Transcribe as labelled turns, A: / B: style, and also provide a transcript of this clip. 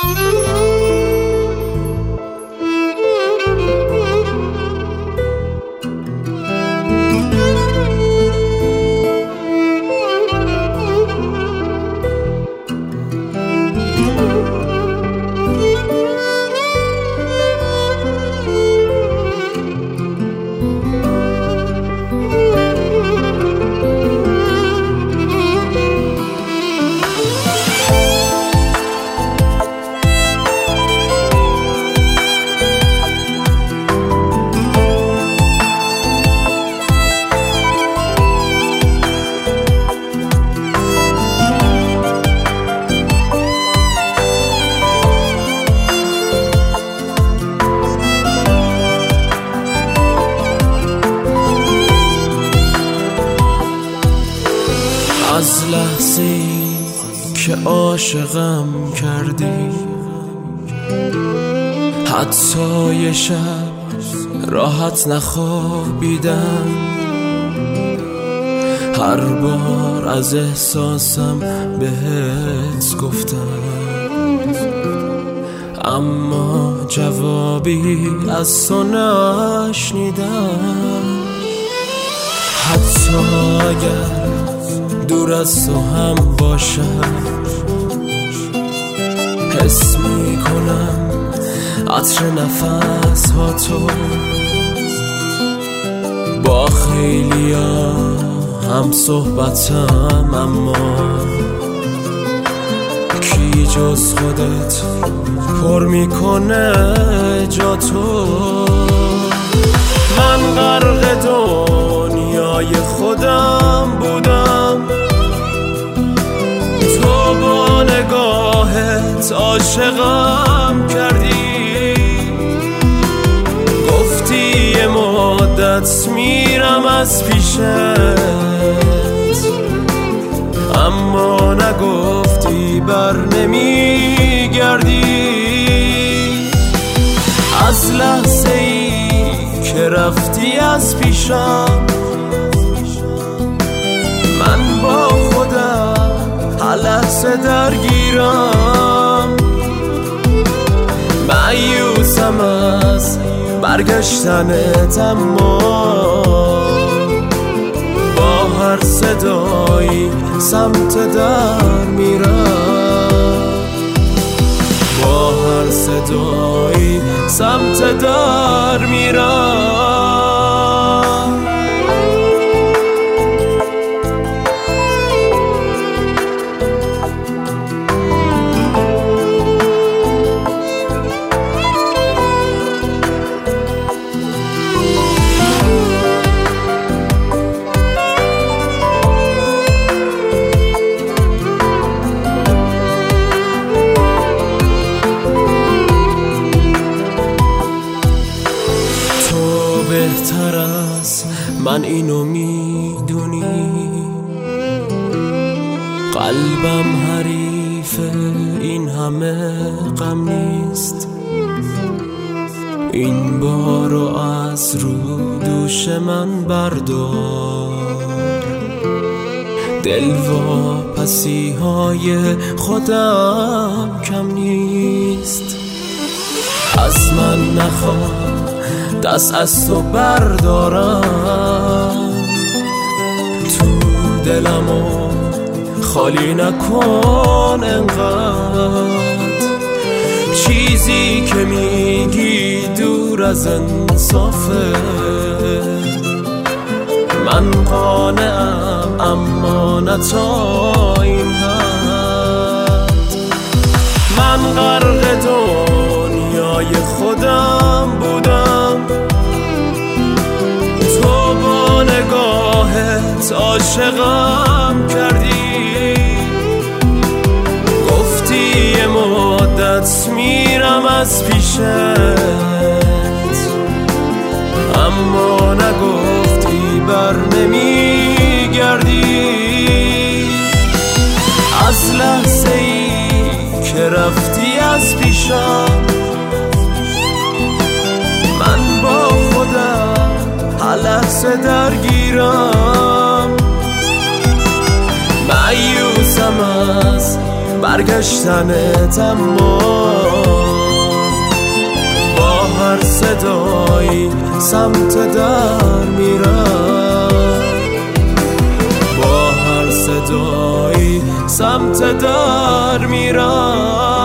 A: از لحظه‌ای که عاشقم کردی، حتی یه شب راحت نخوابیدم. هر بار از احساسم بهت گفتم، اما جوابی از تو نشنیدم. حتی اگر دور از تو هم باشم، حس میکنم عطر نفس ها تو. با خیلیا هم صحبتم، اما کی جز خودت پر میکنه جا تو. من غرق دنیای خودم بودم، تو با نگاهت عاشقم کردی. گفتی یه مدت میرم از پیشت، اما نگفتی بر نمیگردی. از لحظه ای که رفتی از پیشم، من با خودم هر لحظه درگیرم. مایوسم از برگشتنت، اما با هر صدایی سمت در میرم. با هر صدایی سمت در میرم. بهتر از من اینو میدونی، قلبم حریف این همه غم نیست. این بارو از رو دوش من بردار، دلواپسی های خودم کم نیست. از من نخواه دست از تو بردارم، تو دلمو خالی نکن انقدر. چیزی که میگی دور از انصافه، من قانعم اما نه تا این حد. من غرق دنیای خودم بودم، تو با نگاهت عاشقم کردی. گفتی یه مدت میرم از پیشت، اما نگفتی بر نمیگردی. از لحظه ای که رفتی از پیشم، من با خودم هر لحظه درگیرم. مایوسم از برگشتنت، اما با هر صدایی سمت در میرم، با هر صدایی سمت در میرم.